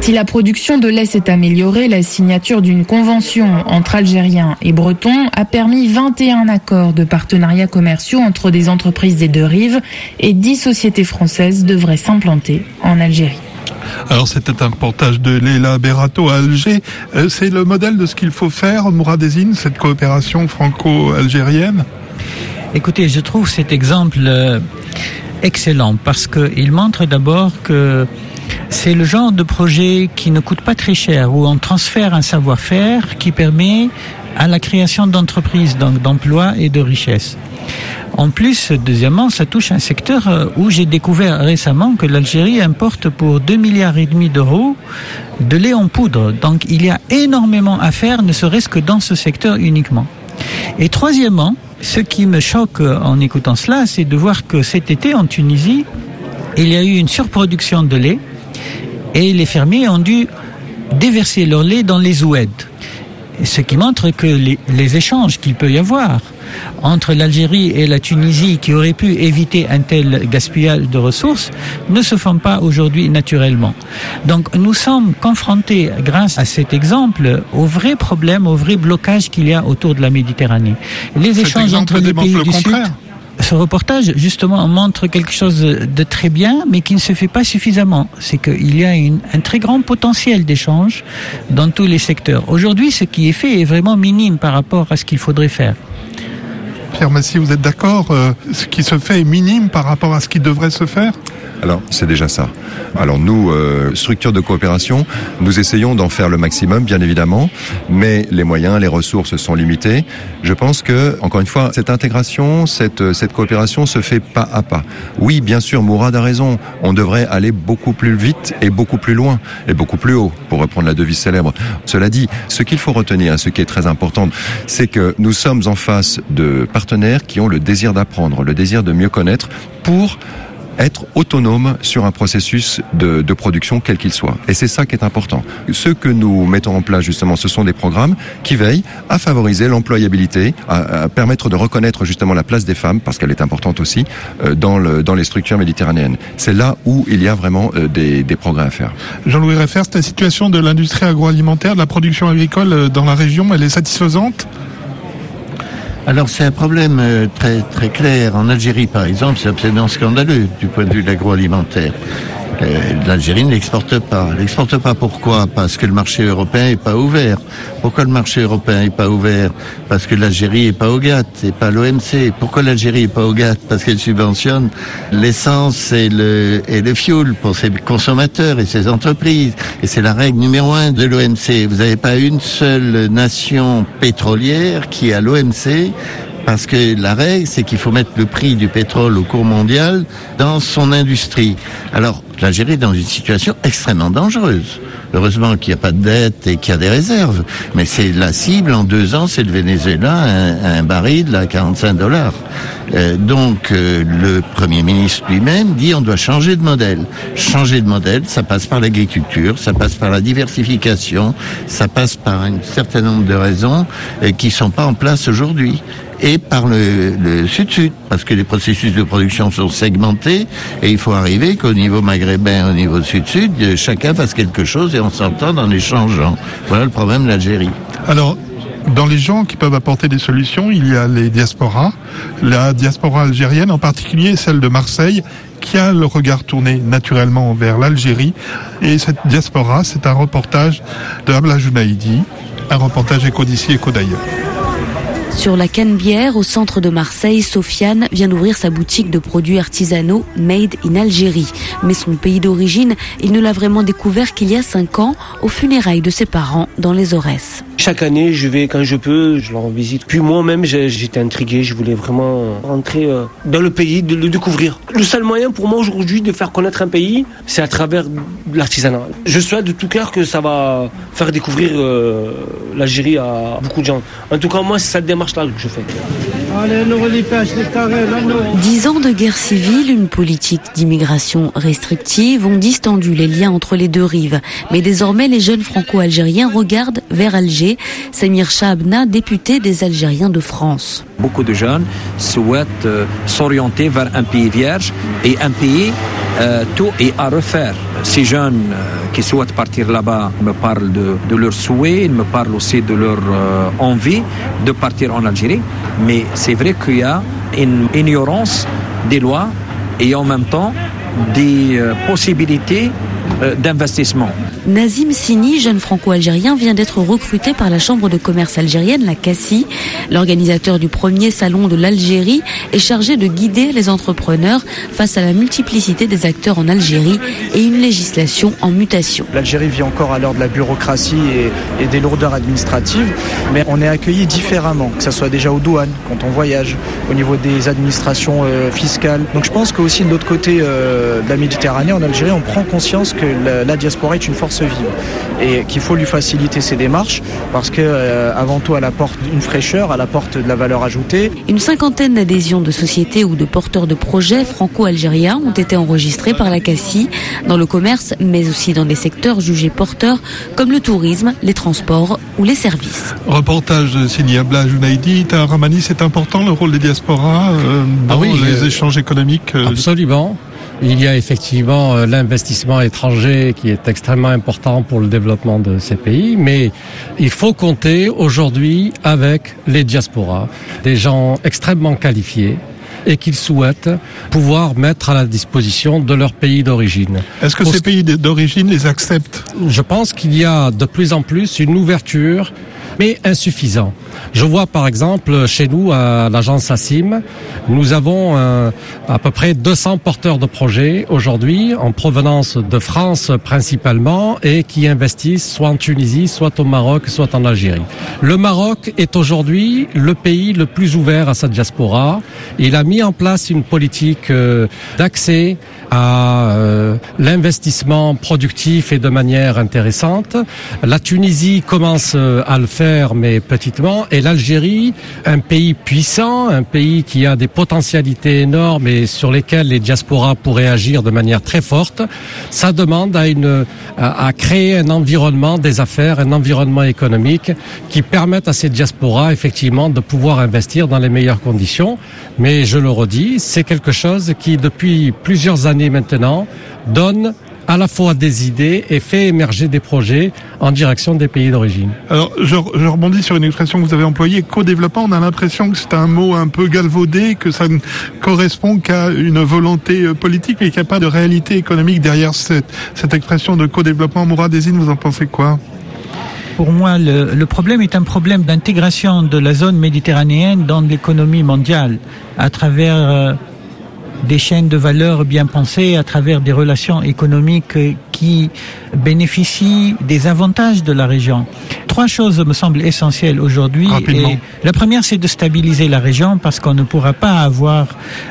Si la production de lait s'est améliorée, la signature d'une convention entre Algériens et Bretons a permis vingt et un accords de partenariats commerciaux entre des entreprises des deux rives et dix sociétés françaises devraient s'implanter en Algérie. Alors c'était un reportage de Leila Berato à Alger. Euh, c'est le modèle de ce qu'il faut faire, Mouradezine, cette coopération franco-algérienne ? Écoutez, je trouve cet exemple euh, excellent parce qu'il montre d'abord que c'est le genre de projet qui ne coûte pas très cher, où on transfère un savoir-faire qui permet à la création d'entreprises, donc d'emplois et de richesses. En plus, deuxièmement, ça touche un secteur où j'ai découvert récemment que l'Algérie importe pour deux milliards et demi d'euros de lait en poudre. Donc il y a énormément à faire, ne serait-ce que dans ce secteur uniquement. Et troisièmement, ce qui me choque en écoutant cela, c'est de voir que cet été en Tunisie, il y a eu une surproduction de lait et les fermiers ont dû déverser leur lait dans les oueds. Ce qui montre que les, les échanges qu'il peut y avoir entre l'Algérie et la Tunisie qui auraient pu éviter un tel gaspillage de ressources ne se font pas aujourd'hui naturellement. Donc nous sommes confrontés, grâce à cet exemple, au vrai problème, au vrai blocage qu'il y a autour de la Méditerranée. Les cet échanges entre les pays du Sud... Ce reportage, justement, montre quelque chose de très bien, mais qui ne se fait pas suffisamment. C'est qu'il y a une, un très grand potentiel d'échange dans tous les secteurs. Aujourd'hui, ce qui est fait est vraiment minime par rapport à ce qu'il faudrait faire. Pierre Massy, vous êtes d'accord ? euh, Ce qui se fait est minime par rapport à ce qui devrait se faire ? Alors, c'est déjà ça. Alors nous, euh, structure de coopération, nous essayons d'en faire le maximum, bien évidemment, mais les moyens, les ressources sont limités. Je pense que, encore une fois, cette intégration, cette, cette coopération se fait pas à pas. Oui, bien sûr, Mourad a raison, on devrait aller beaucoup plus vite et beaucoup plus loin, et beaucoup plus haut, pour reprendre la devise célèbre. Cela dit, ce qu'il faut retenir, ce qui est très important, c'est que nous sommes en face de partenaires qui ont le désir d'apprendre, le désir de mieux connaître, pour être autonome sur un processus de, de production quel qu'il soit. Et c'est ça qui est important. Ce que nous mettons en place justement, ce sont des programmes qui veillent à favoriser l'employabilité, à, à permettre de reconnaître justement la place des femmes, parce qu'elle est importante aussi, euh, dans, le, dans les structures méditerranéennes. C'est là où il y a vraiment euh, des, des progrès à faire. Jean-Louis Reffers, la situation de l'industrie agroalimentaire, de la production agricole dans la région, elle est satisfaisante ? Alors c'est un problème euh, très très clair. En Algérie, par exemple, c'est absolument scandaleux du point de vue de l'agroalimentaire. Euh, L'Algérie ne l'exporte pas. Elle l'exporte pas pourquoi ? Parce que le marché européen est pas ouvert. Pourquoi le marché européen est pas ouvert ? Parce que l'Algérie est pas au GATT, c'est pas l'O M C. Pourquoi l'Algérie est pas au GATT ? Parce qu'elle subventionne l'essence et le et le fuel pour ses consommateurs et ses entreprises. Et c'est la règle numéro un de l'O M C. Vous n'avez pas une seule nation pétrolière qui est à l'O M C. Parce que la règle, c'est qu'il faut mettre le prix du pétrole au cours mondial dans son industrie. Alors, l'Algérie est dans une situation extrêmement dangereuse. Heureusement qu'il n'y a pas de dette et qu'il y a des réserves. Mais c'est la cible, en deux ans, c'est le Venezuela, un, un baril à quarante-cinq dollars. Euh, donc, euh, le Premier ministre lui-même dit on doit changer de modèle. Changer de modèle, ça passe par l'agriculture, ça passe par la diversification, ça passe par un certain nombre de raisons euh, qui sont pas en place aujourd'hui. Et par le, le sud-sud, parce que les processus de production sont segmentés, et il faut arriver qu'au niveau maghrébin, au niveau sud-sud, chacun fasse quelque chose et on s'entend en échangeant. Voilà le problème de l'Algérie. Alors, dans les gens qui peuvent apporter des solutions, il y a les diasporas, la diaspora algérienne, en particulier celle de Marseille, qui a le regard tourné naturellement vers l'Algérie. Et cette diaspora, c'est un reportage de Abla Jounaïdi, un reportage Éco d'ici, Éco d'ailleurs. Sur la Canebière, au centre de Marseille, Sofiane vient d'ouvrir sa boutique de produits artisanaux Made in Algérie. Mais son pays d'origine, il ne l'a vraiment découvert qu'il y a cinq ans, aux funérailles de ses parents dans les Aurès. Chaque année, je vais quand je peux, je leur visite. Puis moi-même, j'étais intrigué, je voulais vraiment rentrer dans le pays, de le découvrir. Le seul moyen pour moi aujourd'hui de faire connaître un pays, c'est à travers l'artisanat. Je souhaite de tout cœur que ça va faire découvrir euh, l'Algérie à beaucoup de gens. En tout cas, moi, c'est cette démarche-là que je fais. Dix ans de guerre civile, une politique d'immigration restrictive ont distendu les liens entre les deux rives. Mais désormais, les jeunes franco-algériens regardent vers Alger. Samir Chabna, député des Algériens de France. beaucoup de jeunes souhaitent euh, s'orienter vers un pays vierge et un pays euh, tout est à refaire. Ces jeunes euh, qui souhaitent partir là-bas me parlent de, de leurs souhaits, ils me parlent aussi de leur euh, envie de partir en Algérie. Mais c'est vrai qu'il y a une ignorance des lois et en même temps des euh, possibilités euh, d'investissement. Nazim Sini, jeune franco-algérien, vient d'être recruté par la Chambre de commerce algérienne, la CACI. L'organisateur du premier salon de l'Algérie est chargé de guider les entrepreneurs face à la multiplicité des acteurs en Algérie et une législation en mutation. L'Algérie vit encore à l'heure de la bureaucratie et, et des lourdeurs administratives, mais on est accueilli différemment, que ce soit déjà aux douanes, quand on voyage, au niveau des administrations euh, fiscales. Donc je pense qu'aussi de l'autre côté euh, de la Méditerranée, en Algérie, on prend conscience que la, la diaspora est une force vive et qu'il faut lui faciliter ses démarches parce que euh, avant tout elle apporte une fraîcheur, elle apporte de la valeur ajoutée. Une cinquantaine d'adhésions de sociétés ou de porteurs de projets franco-algériens ont été enregistrés par la CACI dans le commerce mais aussi dans des secteurs jugés porteurs comme le tourisme, les transports ou les services. Reportage de Sini Abla Jounaidi. Ramani, c'est important le rôle des diasporas euh, dans ah oui, les euh, échanges économiques euh... Absolument. Il y a effectivement euh, l'investissement étranger qui est extrêmement important pour le développement de ces pays, mais il faut compter aujourd'hui avec les diasporas, des gens extrêmement qualifiés et qu'ils souhaitent pouvoir mettre à la disposition de leur pays d'origine. Est-ce que pour ces ce... pays d'origine les acceptent ? Je pense qu'il y a de plus en plus une ouverture, mais insuffisant. Je vois par exemple chez nous à l'agence ASIM, nous avons euh, à peu près deux cents porteurs de projets aujourd'hui en provenance de France principalement et qui investissent soit en Tunisie, soit au Maroc, soit en Algérie. Le Maroc est aujourd'hui le pays le plus ouvert à sa diaspora. Il a mis en place une politique euh, d'accès à euh, l'investissement productif et de manière intéressante. La Tunisie commence euh, à le faire, mais petitement. Et l'Algérie, un pays puissant, un pays qui a des potentialités énormes et sur lesquelles les diasporas pourraient agir de manière très forte, ça demande à, une, à, à créer un environnement des affaires, un environnement économique qui permette à ces diasporas effectivement de pouvoir investir dans les meilleures conditions. Mais je le redis, c'est quelque chose qui depuis plusieurs années maintenant donne à la fois des idées et fait émerger des projets en direction des pays d'origine. Alors, je, je rebondis sur une expression que vous avez employée, co-développement. On a l'impression que c'est un mot un peu galvaudé, que ça ne correspond qu'à une volonté politique, mais qu'il n'y a pas de réalité économique derrière cette, cette expression de co-développement. Mourad Ezzine, vous en pensez quoi ? Pour moi, le, le problème est un problème d'intégration de la zone méditerranéenne dans l'économie mondiale, à travers euh, des chaînes de valeur bien pensées, à travers des relations économiques qui bénéficient des avantages de la région. Trois choses me semblent essentielles aujourd'hui. Et la première, c'est de stabiliser la région, parce qu'on ne pourra pas avoir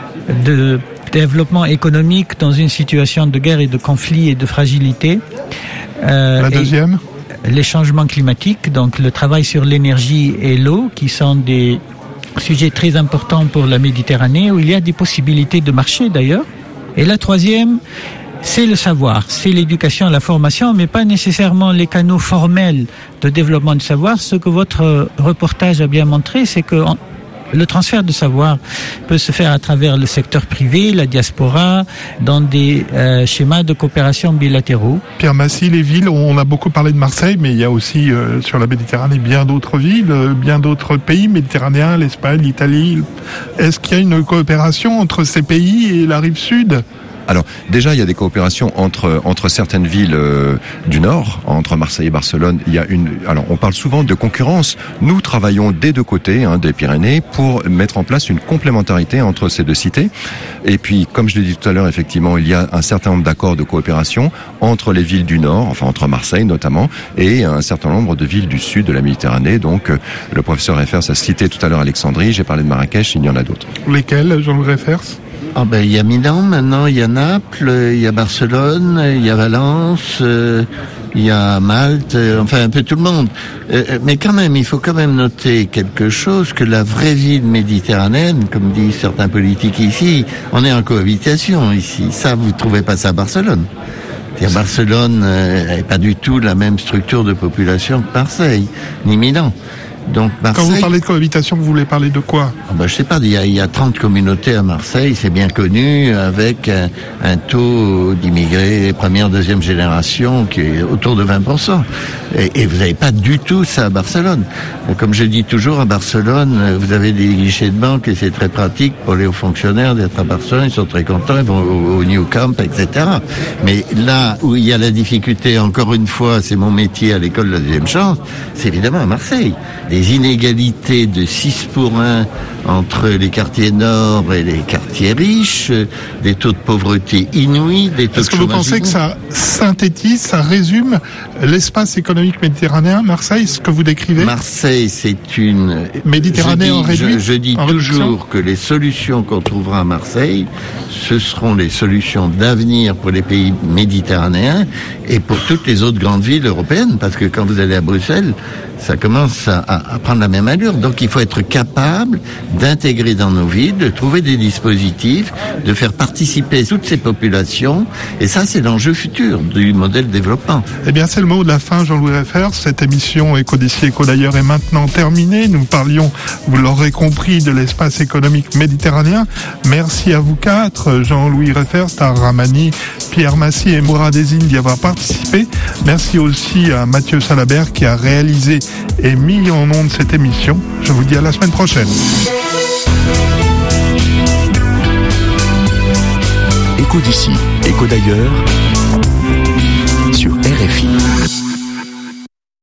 de développement économique dans une situation de guerre et de conflit et de fragilité. Euh, la deuxième ? Les changements climatiques, donc le travail sur l'énergie et l'eau, qui sont des sujets très importants pour la Méditerranée, où il y a des possibilités de marché d'ailleurs. Et la troisième, c'est le savoir, c'est l'éducation, la formation, mais pas nécessairement les canaux formels de développement du savoir. Ce que votre reportage a bien montré, c'est que on, le transfert de savoir peut se faire à travers le secteur privé, la diaspora, dans des euh, schémas de coopération bilatéraux. Pierre Massy, les villes, on a beaucoup parlé de Marseille, mais il y a aussi euh, sur la Méditerranée bien d'autres villes, euh, bien d'autres pays méditerranéens, l'Espagne, l'Italie. Est-ce qu'il y a une coopération entre ces pays et la rive sud ? Alors déjà, il y a des coopérations entre entre certaines villes euh, du Nord, entre Marseille et Barcelone. Il y a une. Alors, on parle souvent de concurrence. Nous travaillons des deux côtés, hein, des Pyrénées, pour mettre en place une complémentarité entre ces deux cités. Et puis, comme je l'ai dit tout à l'heure, effectivement, il y a un certain nombre d'accords de coopération entre les villes du Nord, enfin entre Marseille notamment, et un certain nombre de villes du Sud de la Méditerranée. Donc, euh, le professeur Refers a cité tout à l'heure Alexandrie. J'ai parlé de Marrakech. Il y en a d'autres. Lesquelles, Jean-Louis Refers ? Ah ben il y a Milan maintenant, il y a Naples, il y a Barcelone, il y a Valence, euh, il y a Malte, euh, enfin un peu tout le monde. Euh, mais quand même, il faut quand même noter quelque chose, que la vraie ville méditerranéenne, comme disent certains politiques ici, on est en cohabitation ici. Ça, vous ne trouvez pas ça à Barcelone. C'est-à-dire Barcelone n'est euh, pas du tout la même structure de population que Marseille, ni Milan. Donc Marseille... Quand vous parlez de cohabitation, vous voulez parler de quoi? ah ben, Je sais pas, il y, a, il y a trente communautés à Marseille, c'est bien connu, avec un, un taux d'immigrés première, deuxième génération qui est autour de vingt pour cent. Et, et vous n'avez pas du tout ça à Barcelone. Comme je dis toujours, à Barcelone, vous avez des guichets de banque et c'est très pratique pour les hauts fonctionnaires d'être à Barcelone, ils sont très contents, ils vont au, au New Camp, et cetera. Mais là où il y a la difficulté, encore une fois, c'est mon métier à l'école de la deuxième chance, c'est évidemment à Marseille. Des inégalités de six pour un entre les quartiers nord et les quartiers riches, des taux de pauvreté inouïs, des taux de chômage. Est-ce que vous pensez que ça synthétise, ça résume l'espace économique méditerranéen, Marseille, ce que vous décrivez? Marseille, c'est une... Méditerranée je dis, en réduit. Je, je dis en toujours réduction. que les solutions qu'on trouvera à Marseille, ce seront les solutions d'avenir pour les pays méditerranéens et pour toutes les autres grandes villes européennes, parce que quand vous allez à Bruxelles, ça commence à, à prendre la même allure. Donc il faut être capable d'intégrer dans nos villes, de trouver des dispositifs, de faire participer toutes ces populations. Et ça, c'est l'enjeu futur du modèle développement. Eh bien, c'est le mot de la fin, Jean-Louis Reffers. Cette émission Éco d'ici, Éco d'ailleurs est maintenant terminée. Nous parlions, vous l'aurez compris, de l'espace économique méditerranéen. Merci à vous quatre, Jean-Louis Reffers, Tahar Rahmani, Pierre Massy et Moura Desine d'y avoir participé. Merci aussi à Mathieu Salabert qui a réalisé et mis en ondes cette émission. Je vous dis à la semaine prochaine. Éco d'ici, Éco d'ailleurs sur R F I.